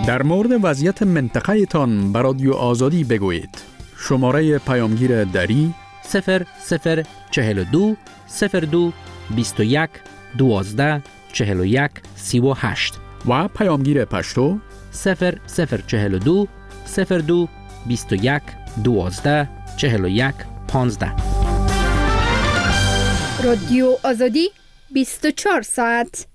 در مورد وضعیت منطقه تان بر رادیو آزادی بگویید. شماره پیامگیر دری 0042 02 21 12 41 38 و پیامگیر پشتو 0042 02 21 12 41 15. رادیو آزادی 24 ساعت.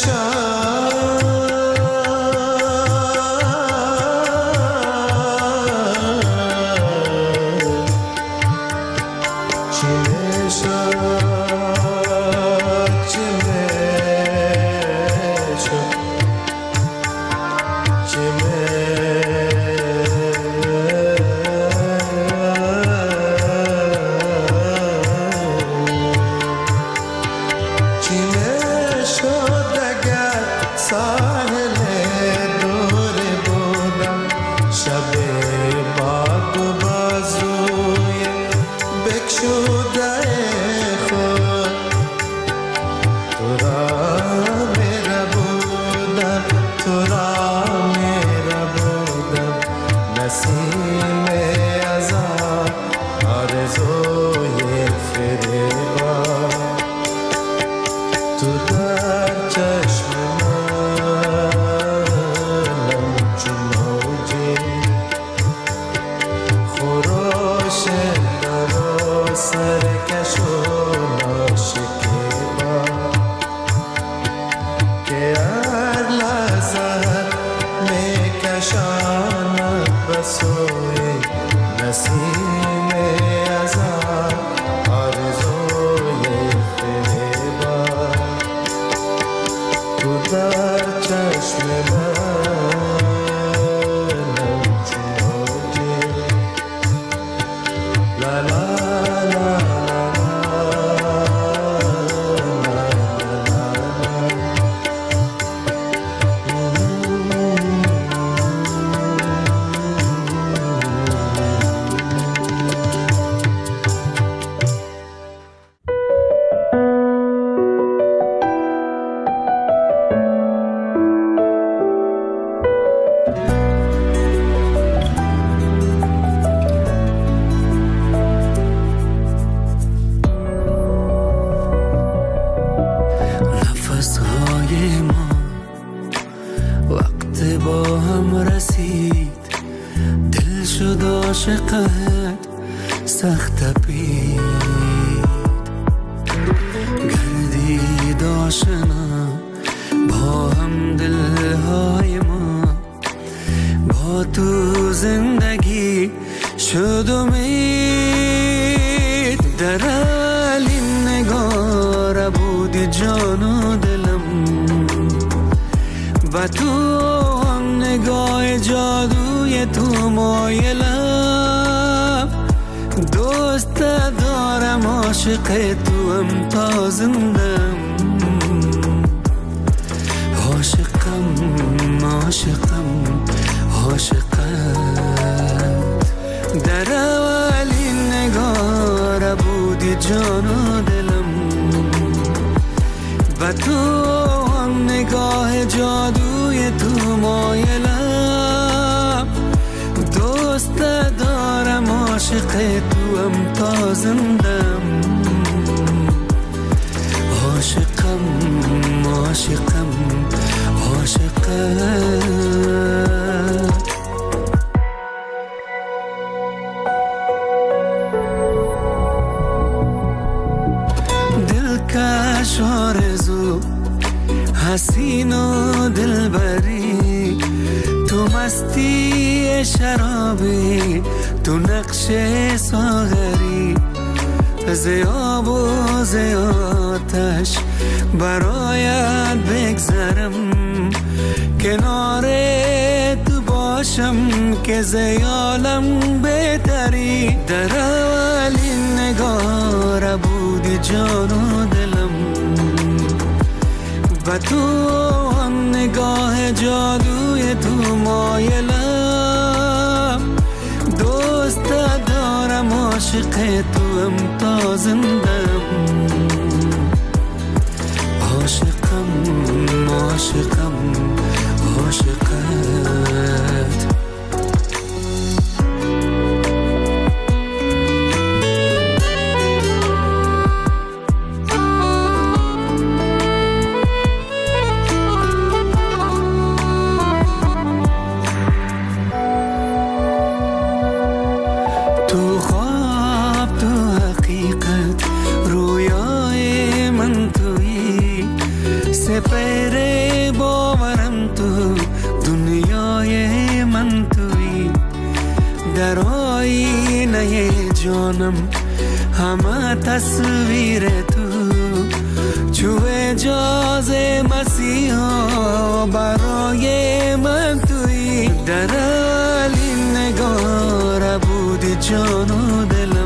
पे زیر باورم تو دنیای من توی، در آینه جانم همه تصویر تو، چو اجازه مسیحا برای من توی، در علی نگار بودی جان و دلم،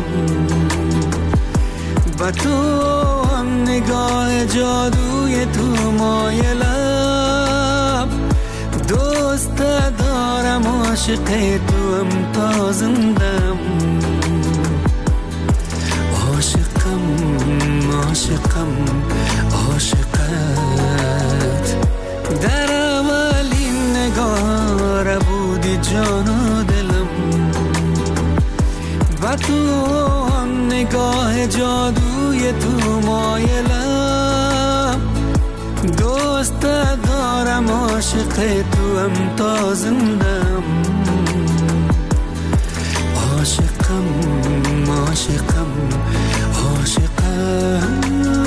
با تو هم نگاه جادوی تو مایلم، دوست دارم عاشق تو هم تا زندم، عاشقم عاشقم عاشقت، در اولین نگاه بودی جان و دلم، و تو هم نگاه جادوی تو مایلم، دوست دارم عاشق تو هم تا زندم، عاشقم عاشقم عاشقم.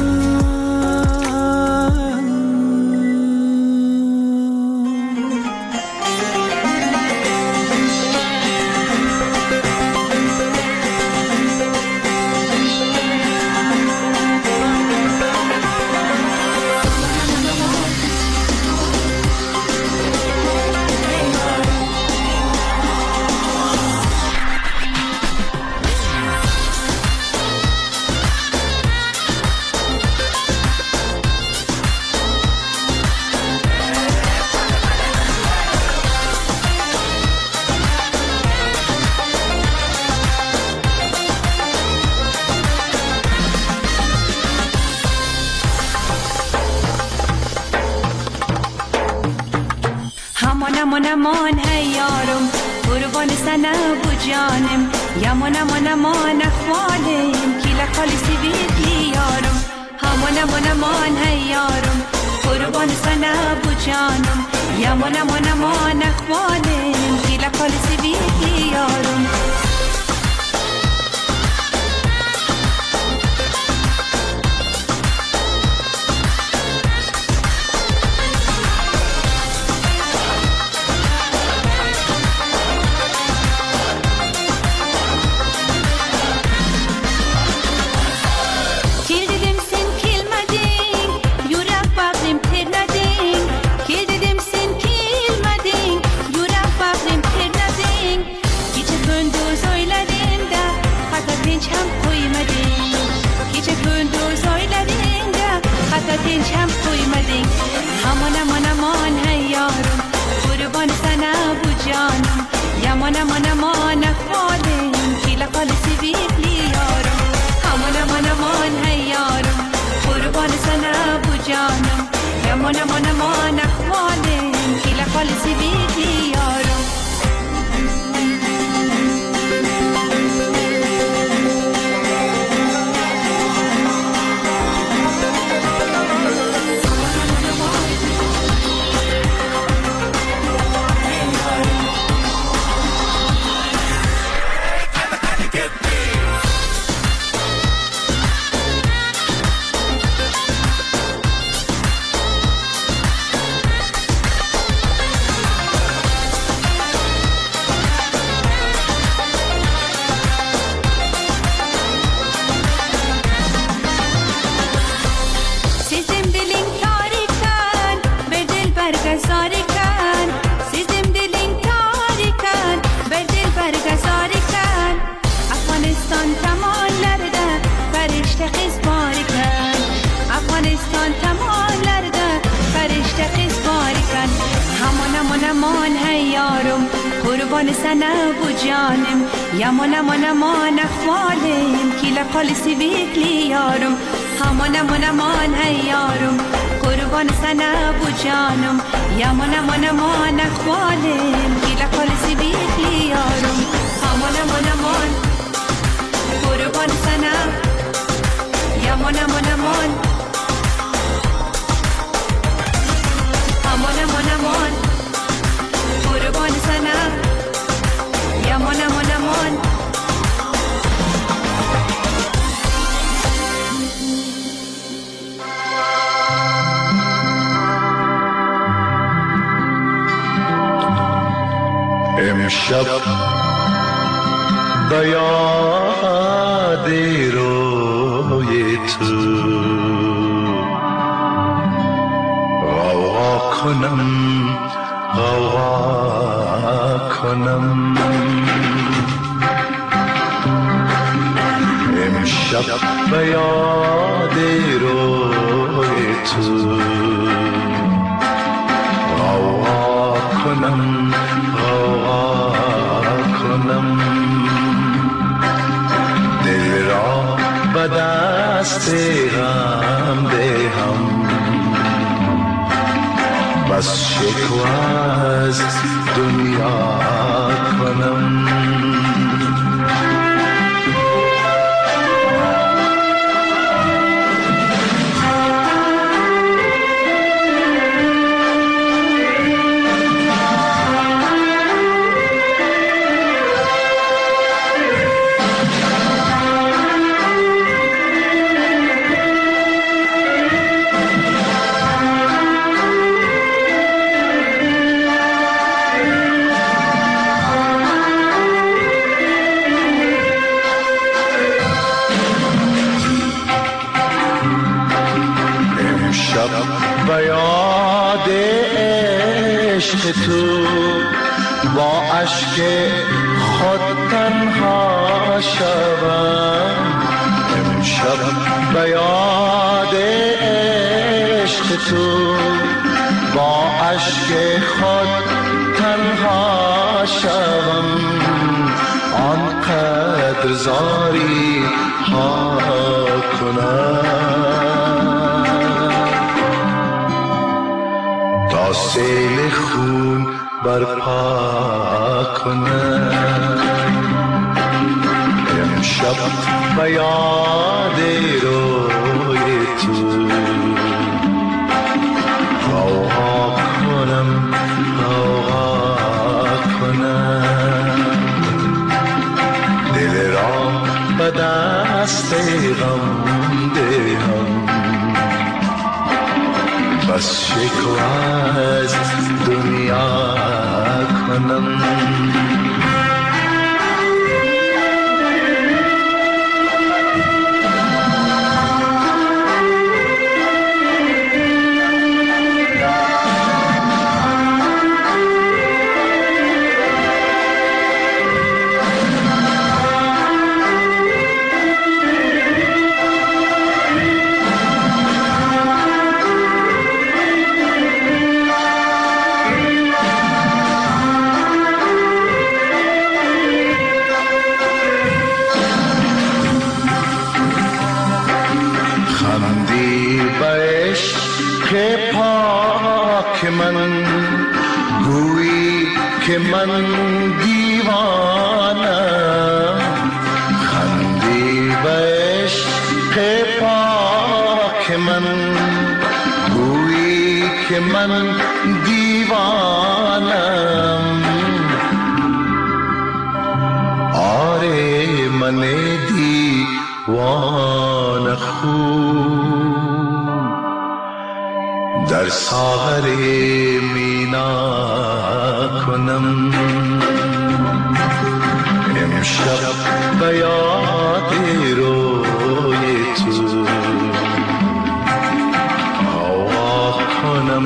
aman hey yarim qurban sana bu canim yaman aman ahvalim kila qalisi biki yarim aman hey yarim qurban sana bu canim yaman ahvalim kila qalisi biki yarim tincham koymading aman hey yarim qurban sana bu canim yaman ahvalim kila qalisi bikli yarim aman hey yarim qurban sana bu canim yaman ahvalim kila qalisi bikli yarim aman hey yarim qurban sana bu canim yaman ahvalim kila qalisi bikli yarim aman hey yarim qurban sana bu canim yaman ahvalim kila qalisi bikli yarim aman qurban sana yaman aman قربان sana yaman امشب به یاد روی تو غوغا کنم امشب به یاد روی تو غوغا کنم دل را به دست غم دهم بس شکوه از دنیا کنم به یاد عشق تو با اشک خود تنها شوم امشب به یاد عشق تو با اشک خود تنها شوم آنقدر زاری ها کنم تا سیل خون برپا کنم امشب به یاد روی تو غوغا کنم دل را به دست غم دهم بس شکوه از دنیا کنم که من دیوانم خندی به عشق پاک من گویی که من دیوانم آره من دیوان خون در ساغر مینا کنم امشب به یاد روی تو غوغا کنم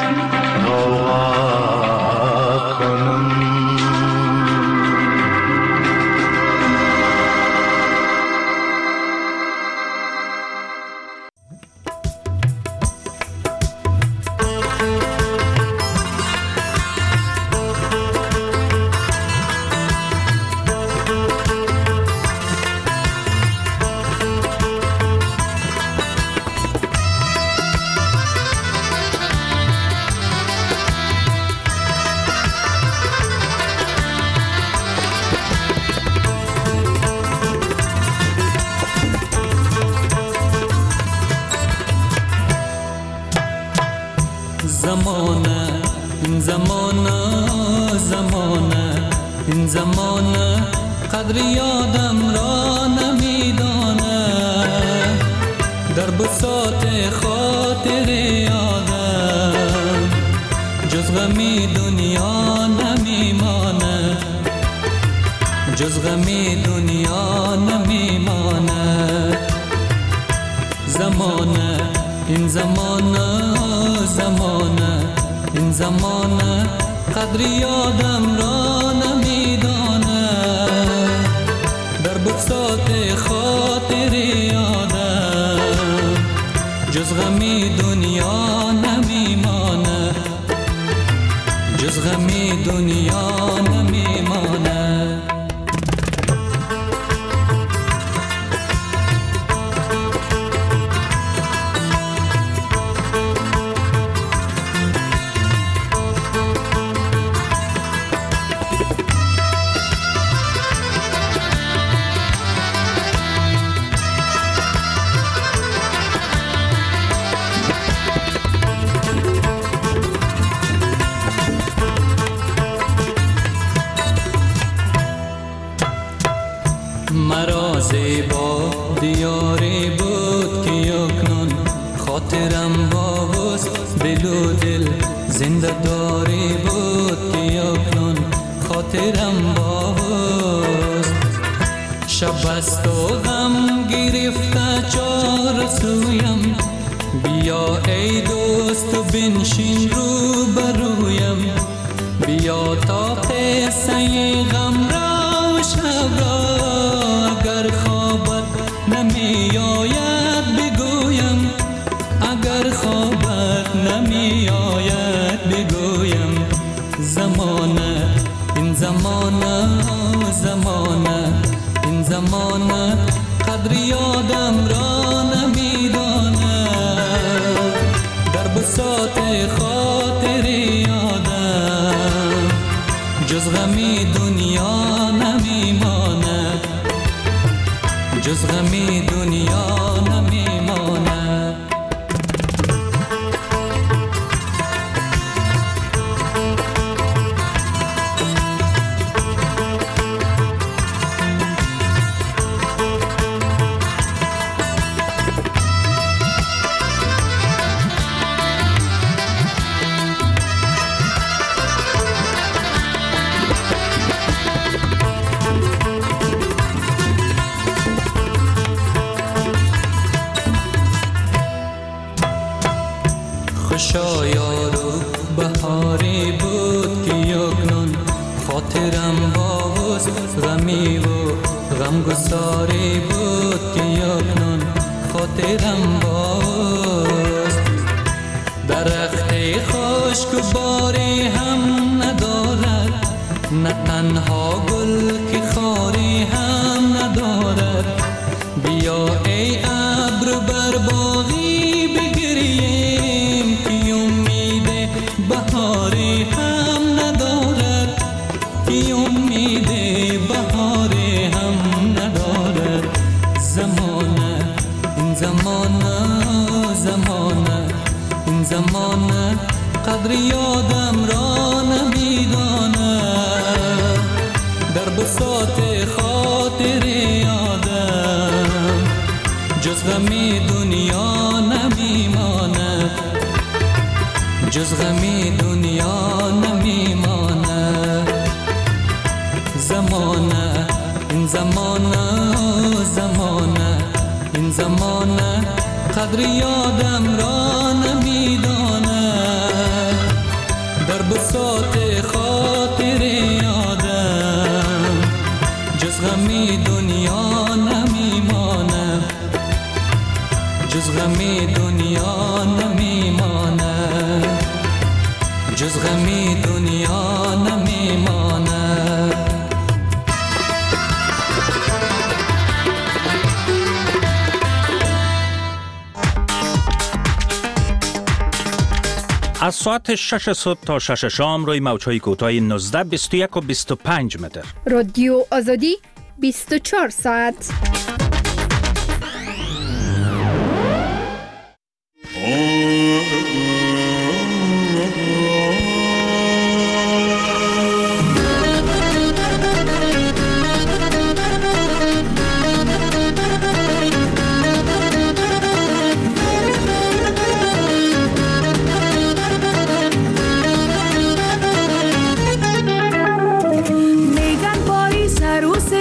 این زمانه قدر یادم را نمیدانه در بساط خاطر یادم جز غمی دنیا نمیمانه جز غم دنیا نمیماند. زمانه این زمانه، زمانه این زمانه قدری آدم را نمیداند. در بساط خاطر آدم جز غم دنیا نمیماند، جز غم دنیا نمیماند. مرا زیبا دیاری بود که یکنون خاطرم با وست دل و دل زنده داری بود که یکنون خاطرم با وست. شب است و غم گرفته چار سویم، بیا ای دوست و بنشین رو برویم. بیا تا قصه غم را و شب را اگر خوابت نمی آید بگویم، اگر خوابت نمی آید بگویم. زمانه این زمانه، زمانه این زمانه قدری آدم را نمی داند. در بساط خاطر آدم جز غم دنیا نمیماند، جز غم دنیا نمیماند. خوشا یارو بهاری بود که یکنون خاطرم با وست غمی و غمگساری بود که یکنون خاطرم با وست. درخت خشک و باری هم ندارد، نه تنها گل که خاری هم ندارد. بیا ای ابر بر باغی بگریم که امید بهاری هم ندارد، که امید بهاری هم ندارد. زمانه این زمانه، زمانه این زمانه قدری آدم را نمیداند. در بساط خاطر آدم جز غم دنیا نمیماند، جز غم دنیا نمیماند. زمانه این زمانه، زمانه این زمانه قدری آدم را نمیداند. در بساط خاطر آدم جز غم دنیا نمیماند، جز غم دنیا نمیماند، جز غم دنیا نمیماند. از ساعت 6 صبح تا 6 شام روی موج‌های کوتاه 19، 21 و 25 متر. رادیو آزادی 24 ساعت. میگن پاییز هر روز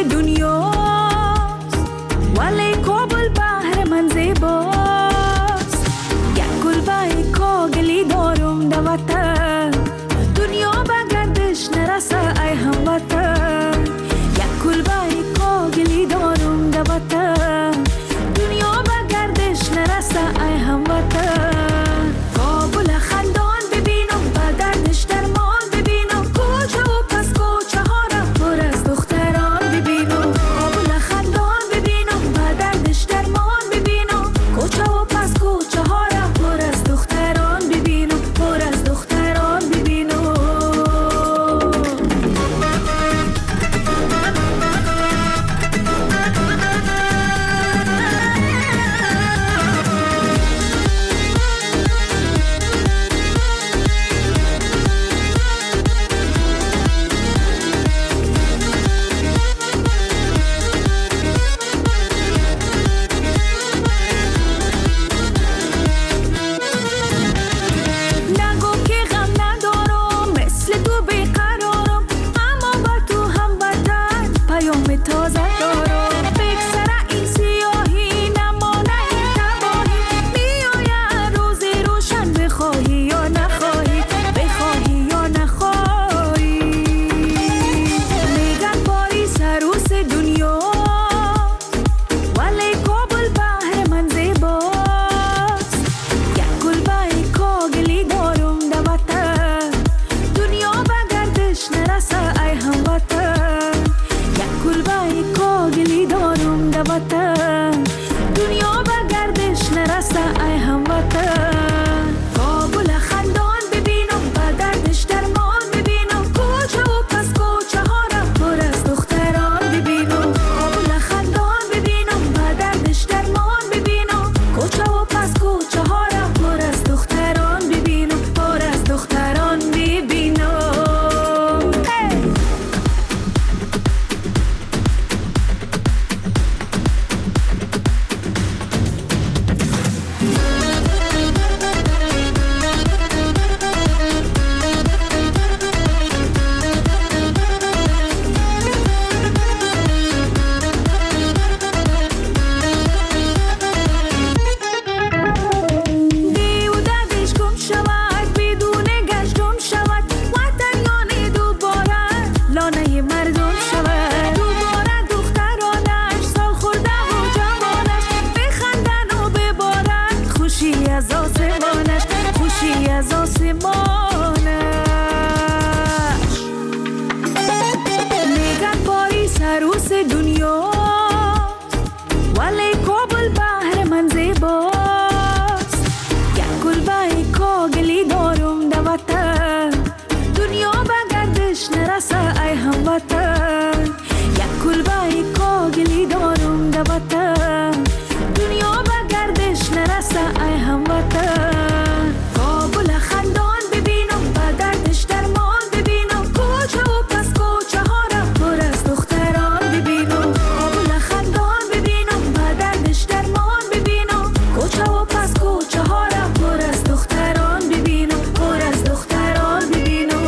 وطن یک کلبه کاغلی دارم در وطن دنیا به گردش نرسه ای هموطن کابل خندان ببینم به دردش درمان ببینم کوچه و پس کوچه ها را پر از دختران ببینم کابل خندان ببینم به دردش درمان ببینم کوچه و پس کوچه ها را پر از دختران ببینم پر از دختران ببینم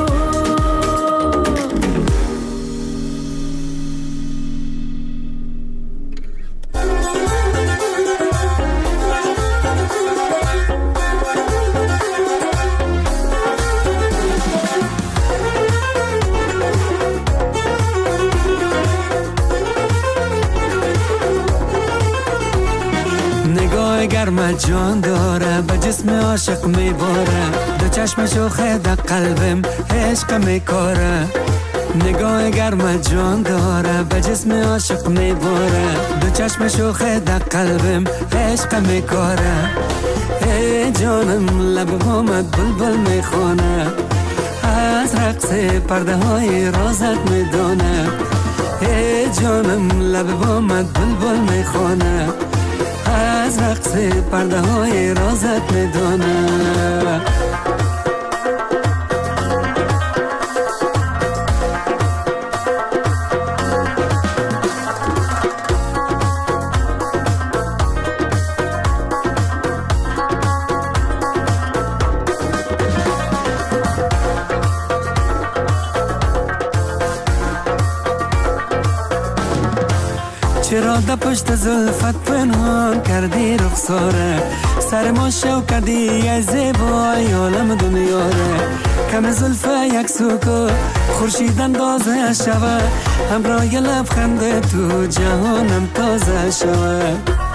نگاه گرم جان داره به جسم عاشق میباره دو چشم شوخه در قلبم عشق میکاره نگاه گرم جان داره به جسم عاشق میباره دو چشم شوخه در قلبم عشق میکاره ای جانم لب بامت بلبل میخونه از رقص پرده های رازت میدونه ای جانم لب بامت بلبل میخونه از رقص پرده های رازت میدونه چرا در پشت زلفت پنهان کردی رخساره سر ما شو کردی ای زیبای عالم دنیاره کم زلفه یک سوکو خورشید اندازه شوه همراه لبخند تو جهانم تازه شوه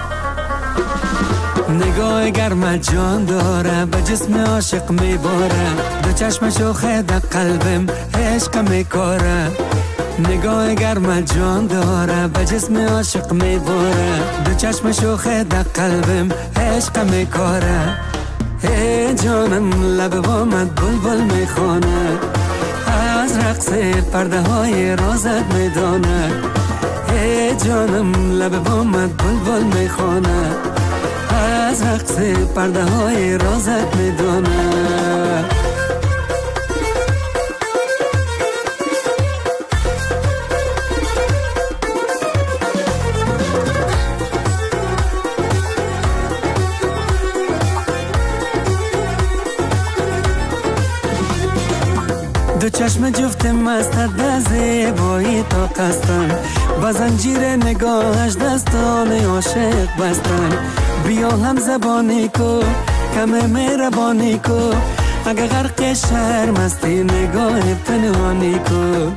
نگاه گرم جان داره به جسم عاشق میباره دو چشم شوخه در قلبم عشق میکاره نگاه گرم جان داره به جسم عاشق میباره دو چشم شوخه در قلبم عشق میکاره ای جانم لب بامت بلبل میخونه از رقص پرده های رازت میدونه ای جانم لب بامت بلبل میخونه از رقص پرده های رازت میدونه دو چشم جفت مستت به زیبایی تا قصدن با زنجیر نگاهش دستان عاشق بستن بیا هم زبانی کو کم مهربانی کو اگه غرق شرم هستی نگاه پنهانی کو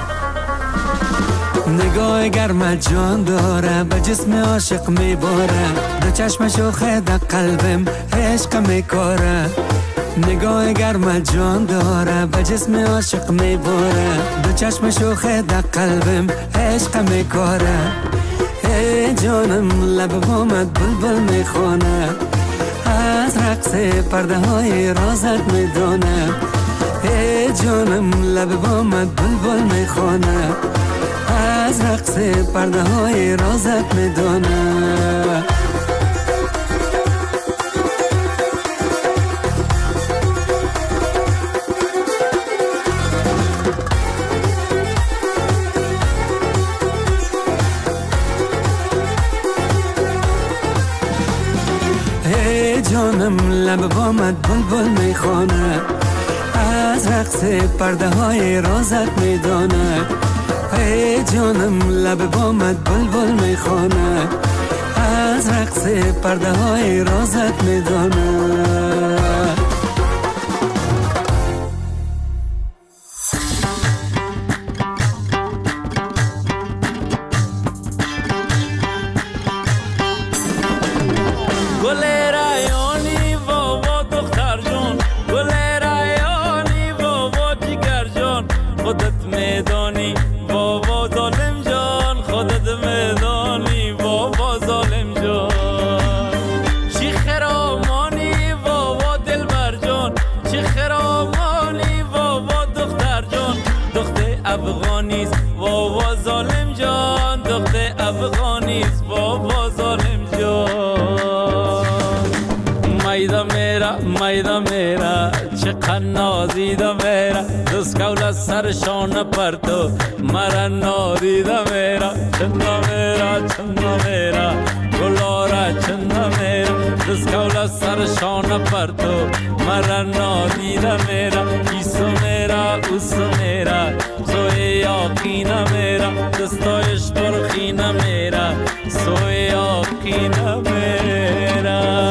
نگاه گرم جان داره به جسم عاشق میباره دو چشم شوخه در قلبم عشق میکاره نگاه گرم جان داره به جسم عاشق میباره دو چشم شوخه در قلبم عشق میکاره ای جانم لب بامت بلبل میخونه از رقص پرده های رازت میدونه ای جانم لب بامت بلبل میخونه از رقص پرده های رازت میدونه جانم لب بامت بلبل میخونه از رقص پرده های رازت میدونه ای جانم لب بامت بلبل میخونه از رقص پرده های رازت میدونه دل نازیده میره دست کول سرشان پرتو مرا نادیده میره چنده میره چنده میره گلاره چنده میره دست کول سرشان پرتو مرا نادیده میره ایسو میره اوسو میره سوی یاقینه میره دستایش برخینه میره سوی یاقینه میره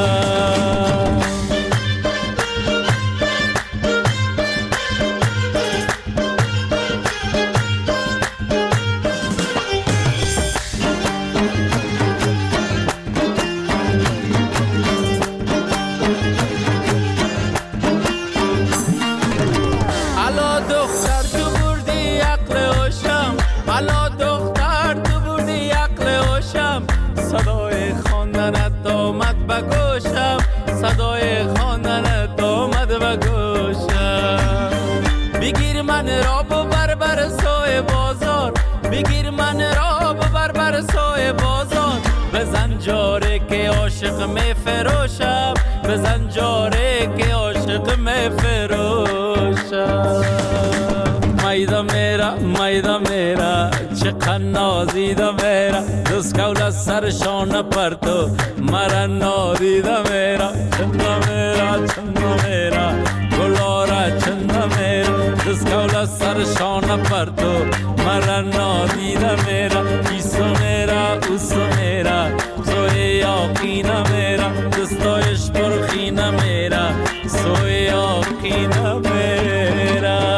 صدای خواندنت آمد و گوشم بگیر من را ببر بر سوی بازار بگیر من را ببر بر سوی بازار بزن جاره که عاشق می فروشم بزن جاره که عاشق می فروشم میده میره چقدر نازیده میره دست کول سرشان پرتو مرا نادیده میره چنده میره گلاره چنده میره دست کول سرشان پرتو مرا نادیده میره ایسو میره اوسو میره سوی یاقینه میره دستایش برخینه میره سوی یاقینه میره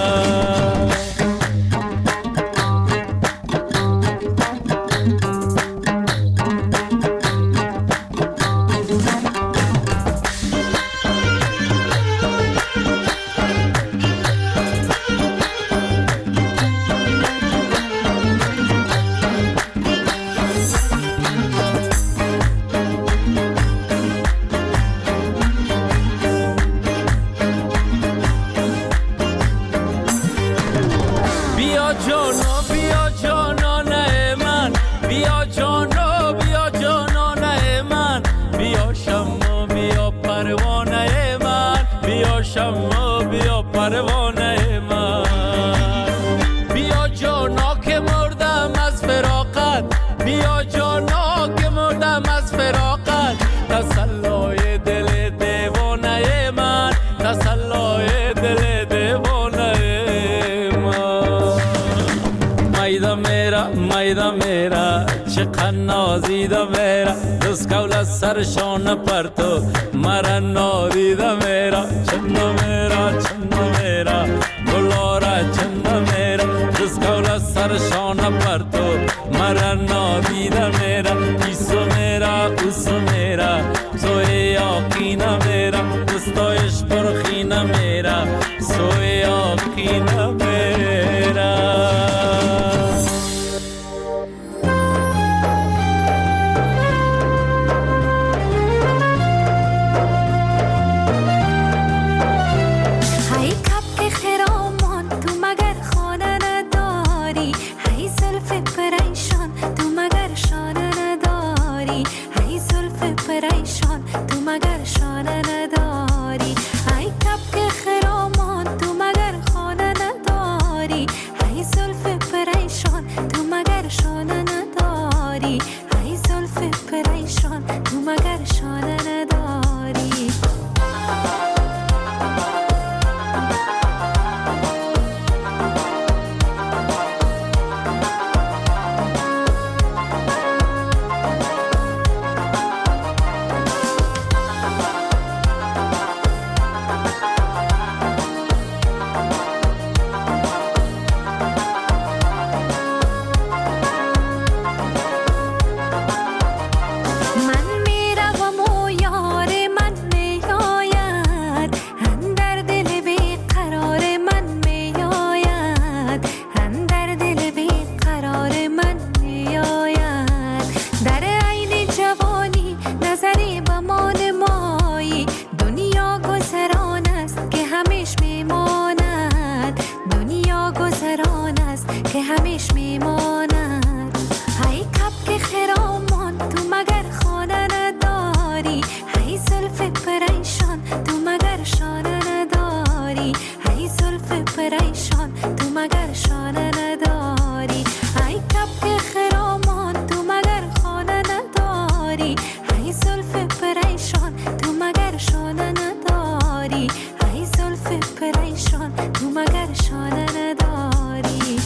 پروانه من بیا جانا که مردم از فراقت بیا جانا که مردم از فراقت تسلای دل دیوانه من تسلای دل دیوانه من میده میره چقدر نازیده میره دست کول سرشان پرتو مرا نادیده میره چنده میره گلاره چنده میره دست کول سرشان پرتو مرا نادیده میره ایسو میره اوسو میره سوی یاقینه میره دستایش برخینه میره سوی یاقینه میره های کپ خیران پریشان تو مگر شانه نداری، ای کبک خرامان تو مگر خانه نداری، ای زلف پریشان تو مگر شانه نداری، ای زلف پریشان تو مگر شانه نداری.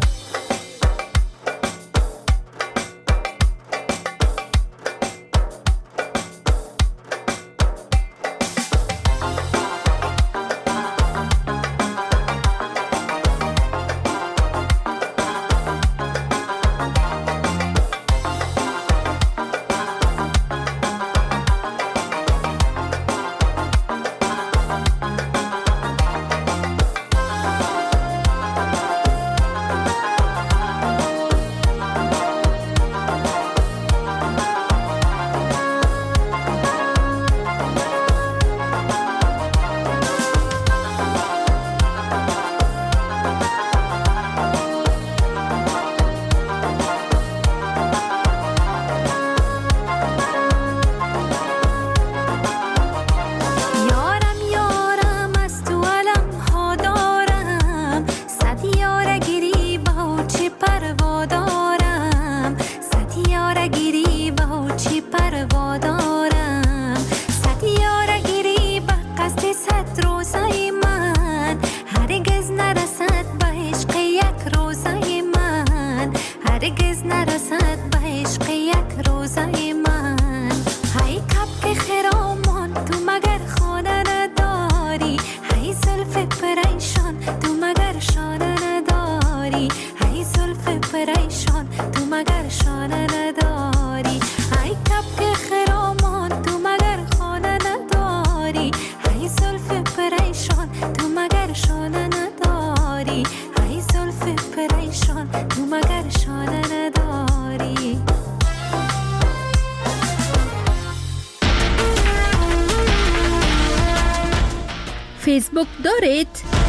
فیسبوک دارید؟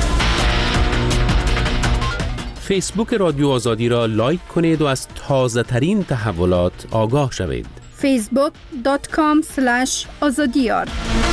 فیسبوک رادیو آزادی را لایک کنید و از تازه ترین تحولات آگاه شوید. facebook.com/azadiyar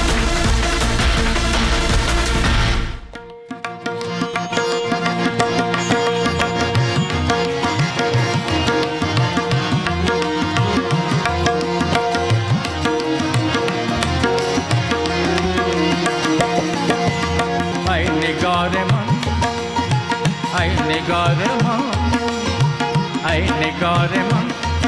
ای نگار من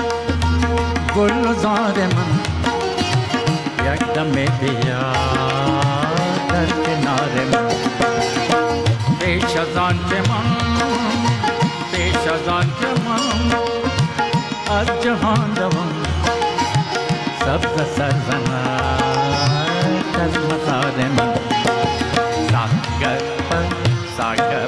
گلزار من یک دم بیا در کنار من پیش از آن که من از جهان دوم سبز سرزند از مزار من ساگر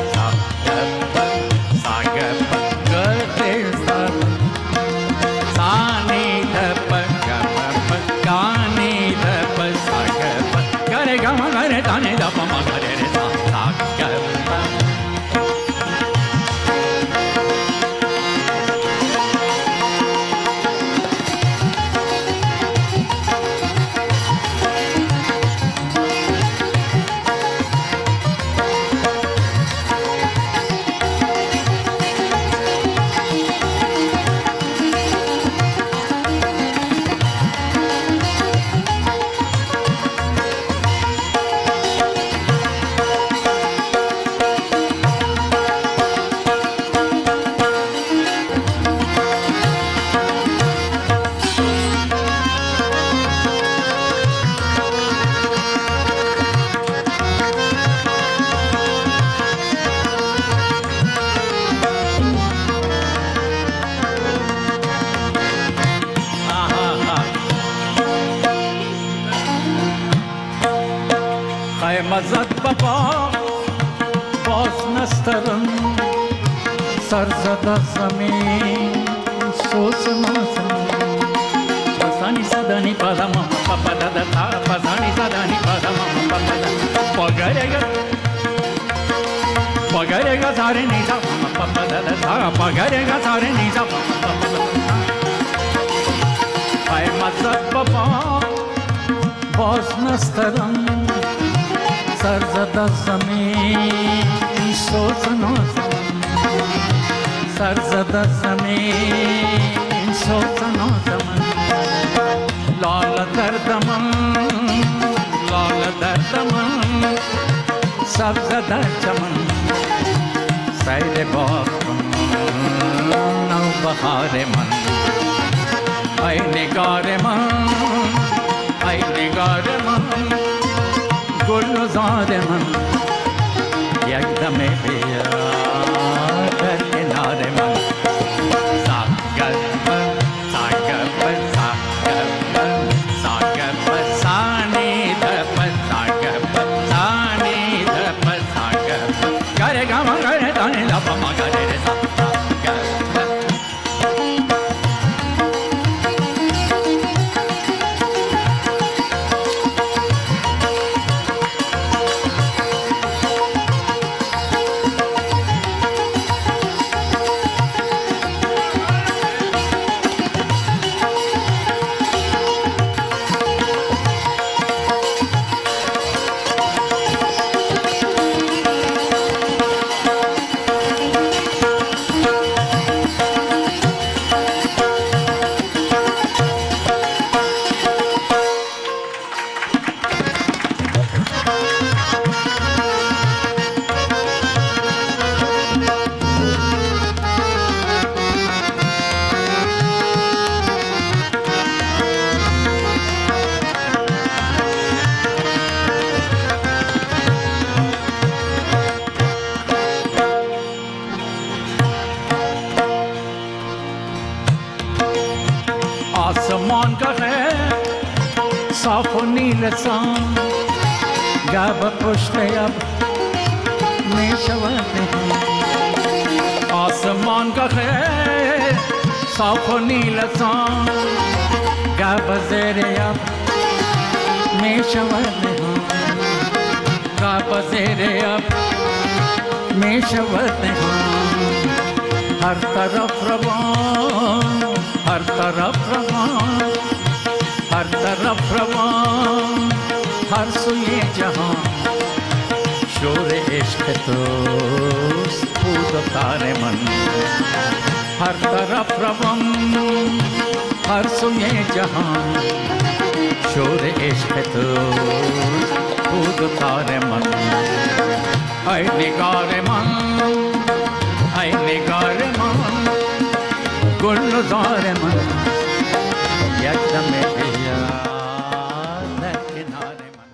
مزد بابا باز نسترم سر زده زمین سوز مازم پسانی زدنی پدم پاپا دادا تا پسانی زدنی پدم پاپا دادا پاگرگا زاره نیزم پاپا دادا تا پاگرگا زاره نیزم ای مزد بابا باز نسترم سر زده زمین سوزن و زمین سر زده زمین سوزن و زمین لال درد من لال درد من سبز در چمن سیر باغ نو بهار من ای نگار من ای نگار من گلزار من یک دم بیا در کنار من ساگر من ساگر من ساگر من ساگر من سانی دپ ساگر من سانی دپ ساگر من گره گما گره دانی لپا ما گره ساگر آسمان کا ہے صاف و نیل سان گاب پشت اب میں شواتے ہیں آسمان کا ہے صاف و نیل سان گاب زیر اب میں شواتے ہیں گاب زیر اب میں شواتے ہیں ہر طرف روان ہر طرف روان ہر طرف روان ہر سوئے جہاں شور عشق تو پود تارے من ہر طرف روان ہر سوئے جہاں شور عشق تو پود تارے من اے نگار من اے نگار من گلزار من یک دم بیا در کنار من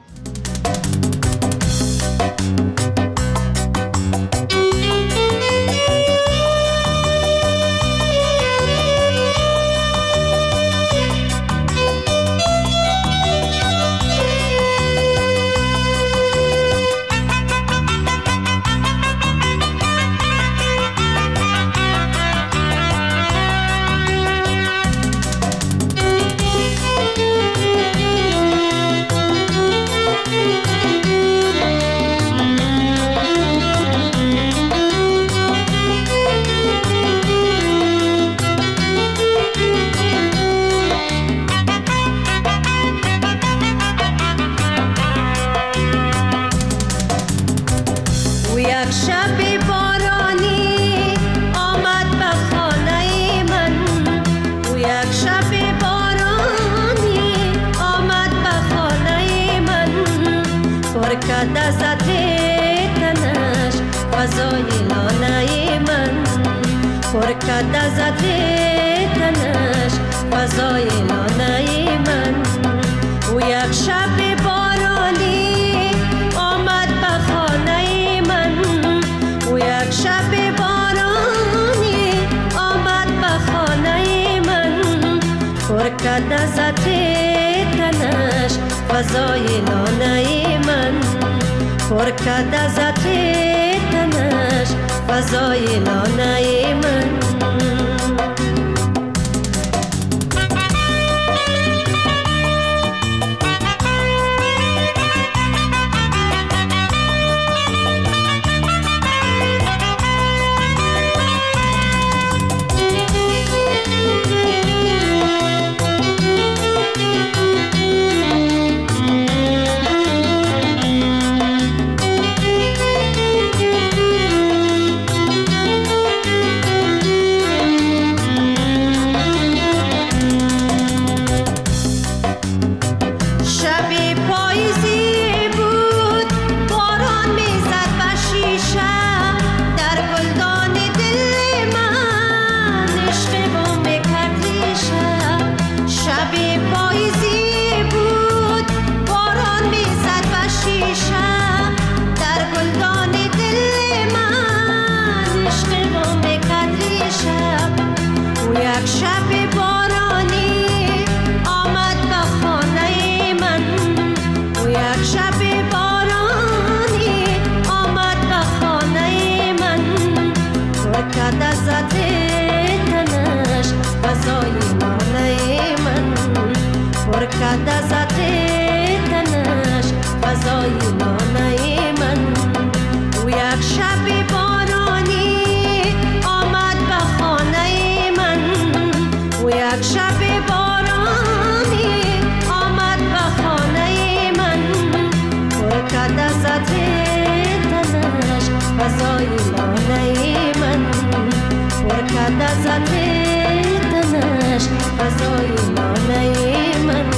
ذات تنش فضای نانه من پر کرده ذات تنش فضای نانه من و یک شب بارانی آمد به خانه من و یک شب بارانی آمد به خانه من پر کرده ذات تنش فضای نانه من پر کرده ذات تنش فضای نانه من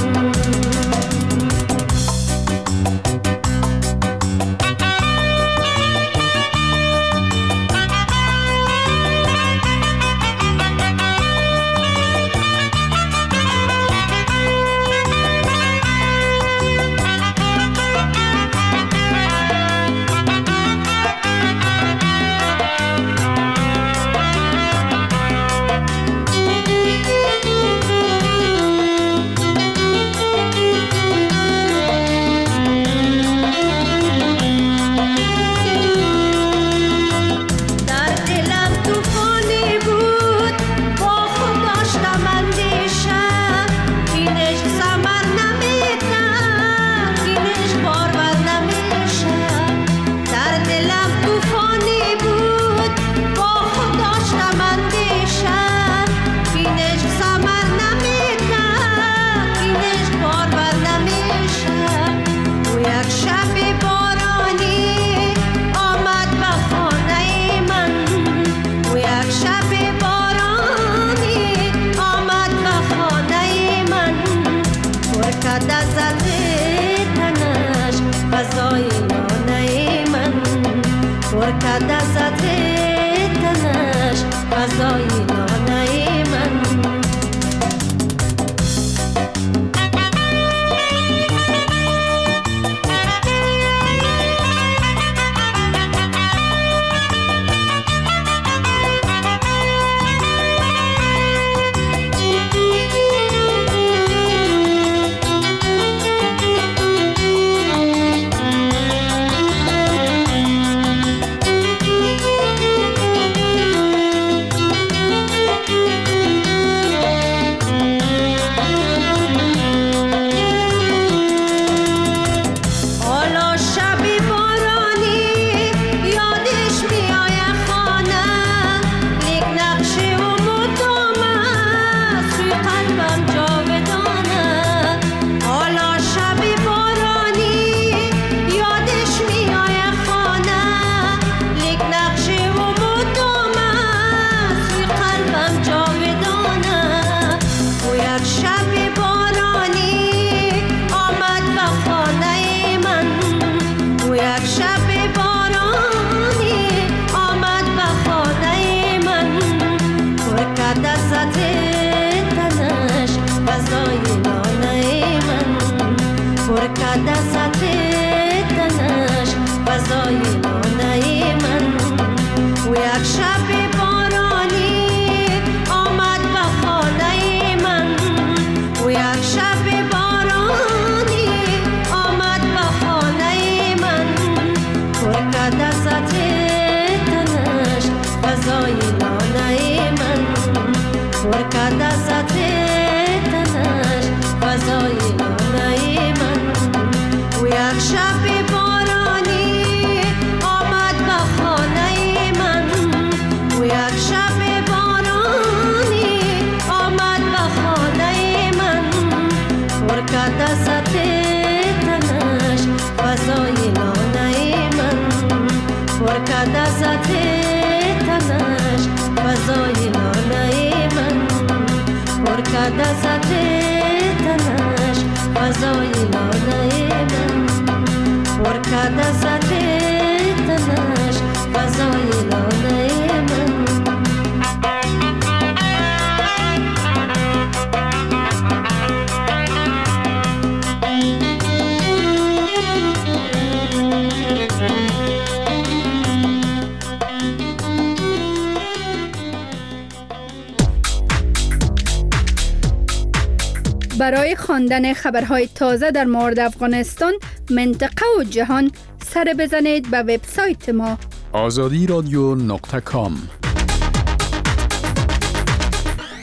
برای خواندن خبرهای تازه در مورد افغانستان، منطقه و جهان سر بزنید به وبسایت ما azadi radio.com.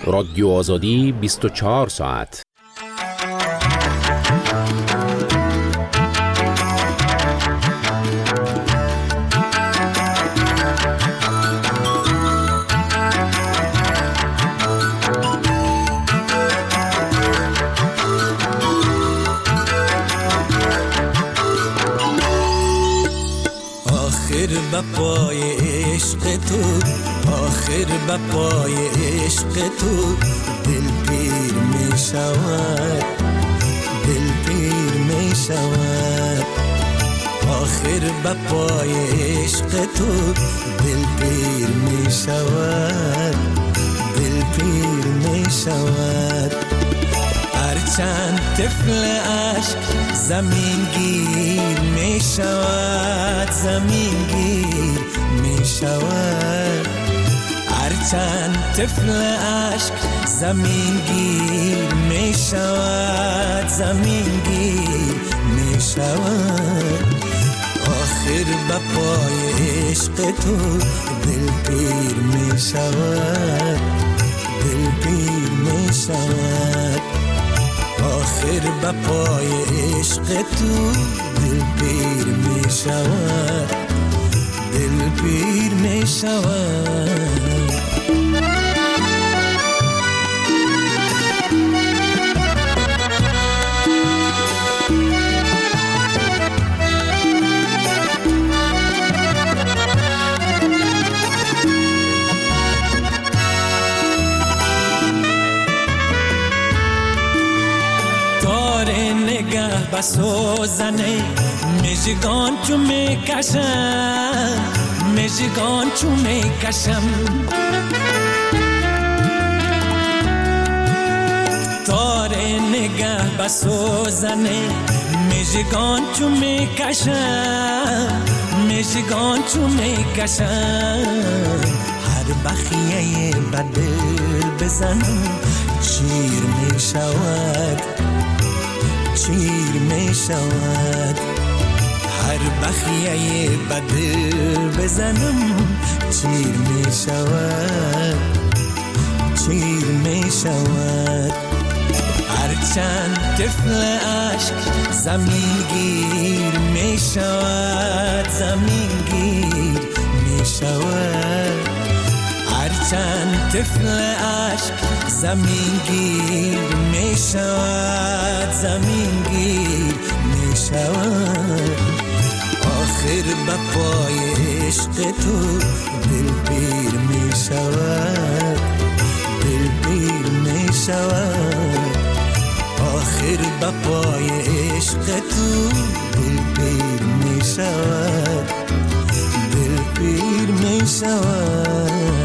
رادیو آزادی 24 ساعت. بپای عشق تو، آخر بپای عشق تو دل پیر می شود، دل پیر می شود. آخر بپای عشق تو دل پیر می شود، دل پیر می شود. هرچند طفل عشق زمین گیر می شود، زمین گیر می شود. هرچند طفل عشق زمین گیر می شود، زمین گیر می شود. آخر بپای عشق تو دل پیر می شود، دل پیر می شود. آخر بپای عشق تو دل پیر می شود، دل پیر می شود. سوزنه مژگان چو میکشم، مژگان چو میکشم. تار نگه بسوزنه مژگان چو میکشم، مژگان چو میکشم. هر بخیه بدل بزنم چیر میشود، چیر می شود. هر بخیه بدل بزنم چیر می شود، چیر می شود. هرچند طفل عشق زمین گیر می شود، زمین گیر می شود. هرچند طفل عشق زمین گیر می شود، زمین گیر می شود. آخر بپای عشق تو دل پیر می شود، دل پیر می شود. آخر بپای عشق تو دل پیر می شود، دل پیر می شود.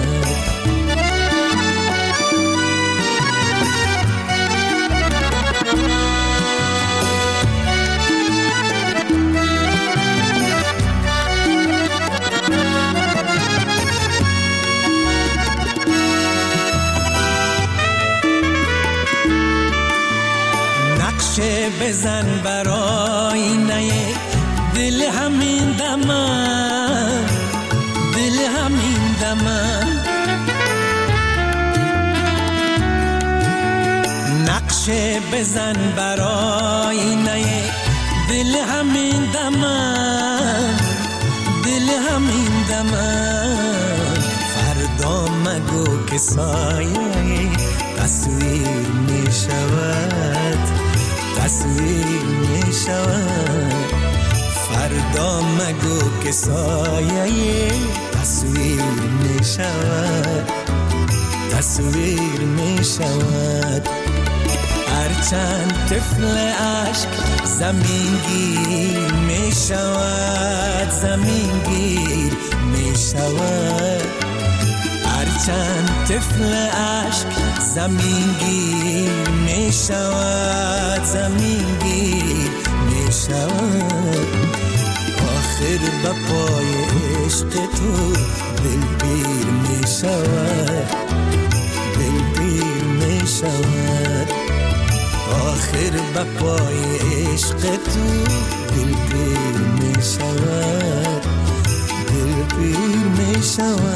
بزن برای نه دل همین دمم، دل همین دمم. نقشه بزن برای نه دل همین دمم، دل همین دمم. فردا مگو که سایه تصویر می شود، تصویر می شود. فردا مگو که سایه تصویر می شود، تصویر می شود. هرچند طفل عشق زمین گیر می شود، زمین گیر می شود. هرچند طفل عشق زمین گیر می شود، زمین گیر می شود. آخر بپای عشق تو دل پیر می شود، دل پیر می شود. آخر بپای عشق تو دل پیر می شود، دل پیر می شود.